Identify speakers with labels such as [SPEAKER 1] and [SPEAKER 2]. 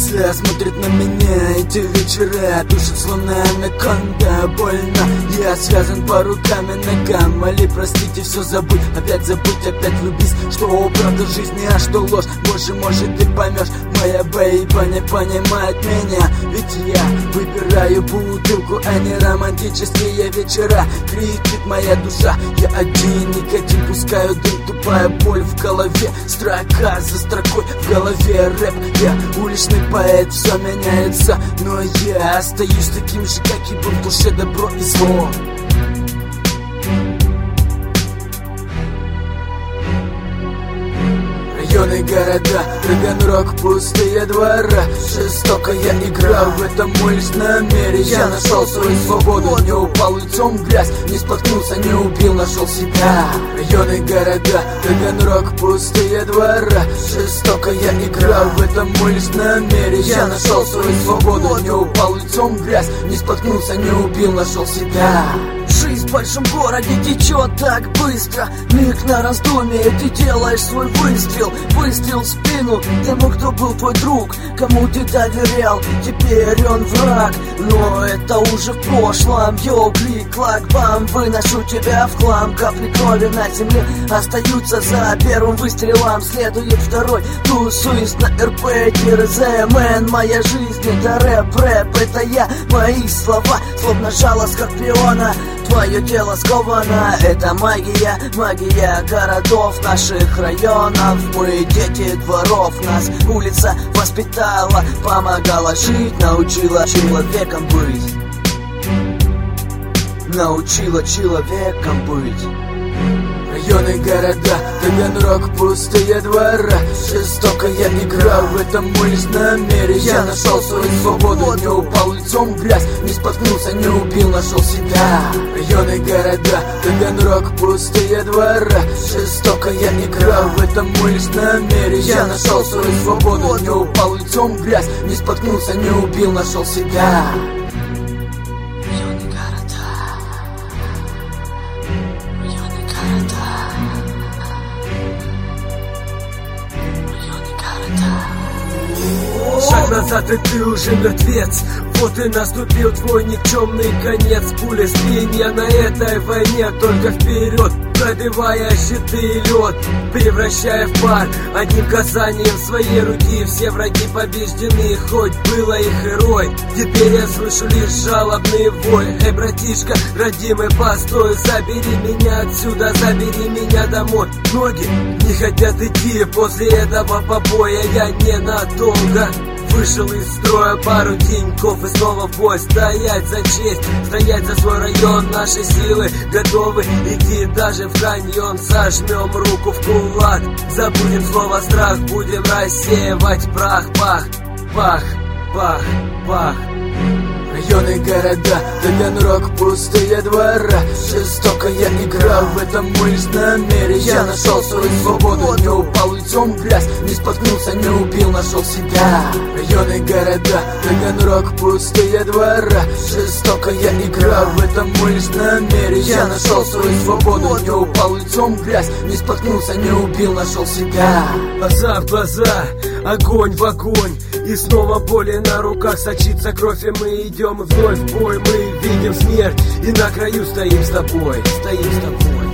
[SPEAKER 1] глаза смотрят на меня. Эти вечера душат словно анаконда. Больно, я связан по рукам и ногам. Моли, простите, все забудь, опять забудь, опять влюбись. Что правда жизни, а что ложь. Боже, может ты поймешь. Моя бейба не понимает меня. Ведь я выбираю бутылку, а не романтические вечера. Кричит моя душа, я один никотин пускаю дым. Тупая боль в голове, строка за строкой в голове рэп. Я уличный поэт, все меняется, но я остаюсь таким же, как и был, в душе добро и зло. Районы, города, Таганрог, пустые двора. Жестоко я играл, в этом мой лишь намерен. Я нашел свою свободу, не упал лицом в грязь, не споткнулся, не убил, нашел себя. Районы, города, Таганрог, пустые двора. Жестоко я играл, в этом мой лишь намерен. Я нашел свою свободу, не упал лицом в грязь, не споткнулся, не убил, нашел себя.
[SPEAKER 2] Жизнь в большом городе течет так быстро. Миг на раздумье, ты делаешь свой выстрел. Выстрел в спину тому, кто был твой друг, кому ты доверял, теперь он враг. Но это уже в прошлом. Йоу, клик, клак, бам, выношу тебя в хлам. Капли крови на земле остаются за первым выстрелом. Следует второй, тусуюсь на РП, РЗМН. Моя жизнь это рэп, это я, мои слова, словно жало скорпиона. Твое тело сковано, это магия, магия городов, наших районов. Мы дети дворов, нас улица воспитала, помогала жить, научила человеком быть. Научила человеком быть.
[SPEAKER 1] Районы, города, Таганрог, пустые двора. Жестоко я играл, в этом мой лишь намерен. Я нашел свою свободу, не упал лицом в грязь, не споткнулся, не убил, нашел себя. Районы, города, Таганрог, пустые двора. Жестоко я играл, в этом мой лишь намерен. Я нашел свою свободу, не упал лицом в грязь, не споткнулся, не убил, нашел себя.
[SPEAKER 3] Шаг назад, и ты уже мертвец. Вот и наступил твой никчемный конец. Пуля в спине на этой войне, только вперед, пробивая щиты и лед, превращая в пар одним касанием своей руки. Все враги побеждены, хоть было их герой. Теперь я слышу лишь жалобный вой. Эй, братишка, родимый, постой, забери меня отсюда, забери меня домой. Ноги не хотят идти после этого побоя, я ненадолго вышел из строя, пару деньков и снова в бой. Стоять за честь, стоять за свой район. Наши силы готовы идти даже в каньон. Сожмем руку в кулак, забудем слово страх, будем рассеивать прах, пах, пах, пах, пах.
[SPEAKER 1] Районы, города, Таганрог, пустые двора. Жестоко я играл, в этом мой лишь намерен. Я нашел свою свободу, не упал лицом в грязь, не споткнулся, не убил, нашел себя. Районы, города, Таганрог, пустые двора. Жестоко я играл, в этом мой лишь намерен. Я нашел свою свободу, не упал лицом в грязь, не споткнулся, не убил, нашел себя.
[SPEAKER 3] Глаза в глаза, огонь в огонь, и снова боли на руках, сочится кровь, и мы идем вновь в бой. Мы видим смерть, и на краю стоим с тобой, стоим с тобой.